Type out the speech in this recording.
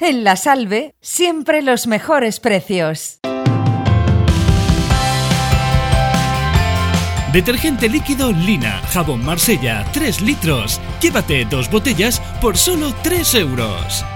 En La Salve, siempre los mejores precios. Detergente líquido Lina, jabón Marsella, 3 litros. Llévate 2 botellas por solo 3 euros.